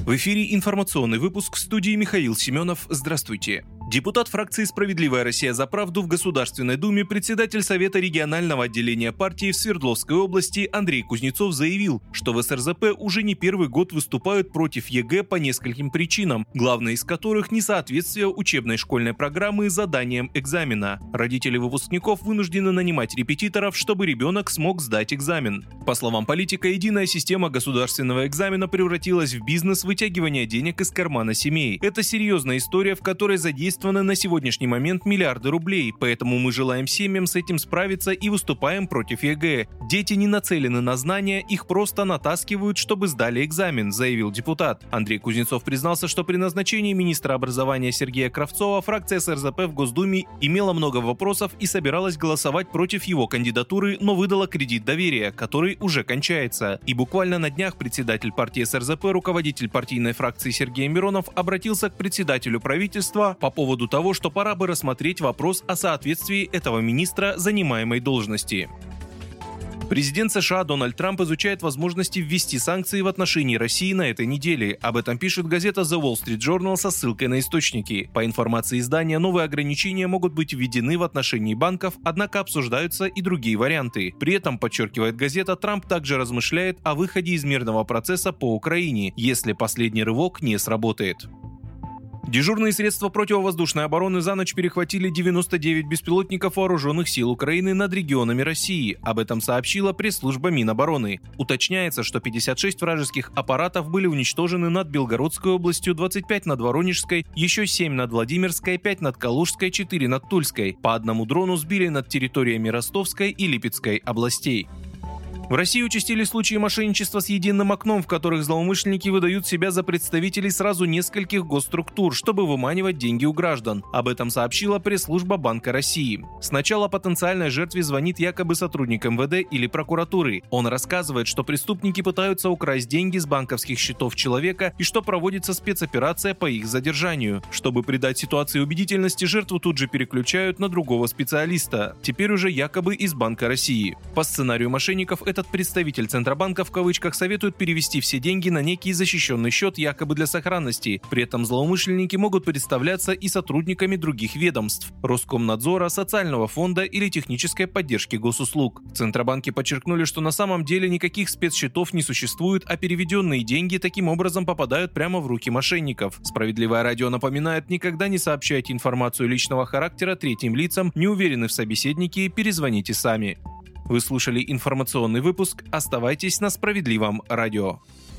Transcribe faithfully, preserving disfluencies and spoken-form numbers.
В эфире информационный выпуск, в студии Михаил Семенов. Здравствуйте. Депутат фракции «Справедливая Россия за правду» в Государственной Думе, председатель Совета регионального отделения партии в Свердловской области Андрей Кузнецов заявил, что в эс эр зэ пэ уже не первый год выступают против е гэ по нескольким причинам, главной из которых – несоответствие учебной школьной программы заданиям экзамена. Родители выпускников вынуждены нанимать репетиторов, чтобы ребенок смог сдать экзамен. По словам политика, единая система государственного экзамена превратилась в бизнес вытягивания денег из кармана семей. Это серьезная история, в которой задействованы на сегодняшний момент миллиарды рублей, поэтому мы желаем семьям с этим справиться и выступаем против е гэ. Дети не нацелены на знания, их просто натаскивают, чтобы сдали экзамен, заявил депутат. Андрей Кузнецов признался, что при назначении министра образования Сергея Кравцова фракция эс эр зэ пэ в Госдуме имела много вопросов и собиралась голосовать против его кандидатуры, но выдала кредит доверия, который уже кончается. И буквально на днях председатель партии эс эр зэ пэ, руководитель партийной фракции Сергей Миронов обратился к председателю правительства по поводу того, что пора бы рассмотреть вопрос о соответствии этого министра занимаемой должности. Президент США Дональд Трамп изучает возможности ввести санкции в отношении России на этой неделе. Об этом пишет газета The Wall Street Journal со ссылкой на источники. По информации издания, новые ограничения могут быть введены в отношении банков, однако обсуждаются и другие варианты. При этом, подчеркивает газета, Трамп также размышляет о выходе из мирного процесса по Украине, если последний рывок не сработает. Дежурные средства противовоздушной обороны за ночь перехватили девяносто девять беспилотников вооруженных сил Украины над регионами России. Об этом сообщила пресс-служба Минобороны. Уточняется, что пятьдесят шесть вражеских аппаратов были уничтожены над Белгородской областью, двадцать пять над Воронежской, еще семь над Владимирской, пять над Калужской, четыре над Тульской. По одному дрону сбили над территориями Ростовской и Липецкой областей. В России участились случаи мошенничества с единым окном, в которых злоумышленники выдают себя за представителей сразу нескольких госструктур, чтобы выманивать деньги у граждан. Об этом сообщила пресс-служба Банка России. Сначала потенциальной жертве звонит якобы сотрудник эм вэ дэ или прокуратуры. Он рассказывает, что преступники пытаются украсть деньги с банковских счетов человека и что проводится спецоперация по их задержанию. Чтобы придать ситуации убедительности, жертву тут же переключают на другого специалиста, теперь уже якобы из Банка России. По сценарию мошенников, этот представитель Центробанка в кавычках советует перевести все деньги на некий защищенный счет якобы для сохранности. При этом злоумышленники могут представляться и сотрудниками других ведомств – Роскомнадзора, Социального фонда или технической поддержки госуслуг. В Центробанке подчеркнули, что на самом деле никаких спецсчетов не существует, а переведенные деньги таким образом попадают прямо в руки мошенников. Справедливое радио напоминает: никогда не сообщайте информацию личного характера третьим лицам, не уверены в собеседнике, перезвоните сами. Вы слушали информационный выпуск. Оставайтесь на Справедливом радио.